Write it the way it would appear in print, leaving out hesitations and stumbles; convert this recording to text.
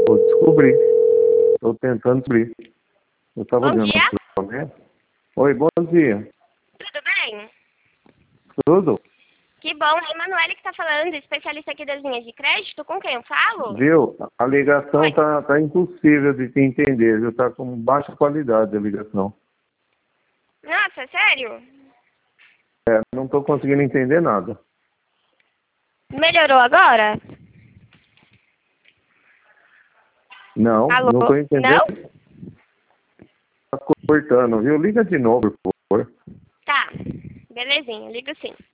Eu descobri. Estou tentando descobrir. Eu estava Bom vendo dia. o programa. Oi, bom dia. Tudo bem? Tudo? Que bom. É a Emanuele que está falando, especialista aqui das linhas de crédito. Com quem eu falo? Viu? A ligação Oi. tá impossível de te entender, viu? Tá com baixa qualidade a ligação. Nossa, sério? Não estou conseguindo entender nada. Melhorou agora? Não, Alô? não estou entendendo. Não? Tá cortando, viu? Liga de novo, por favor. Tá. Belezinha, ligo sim.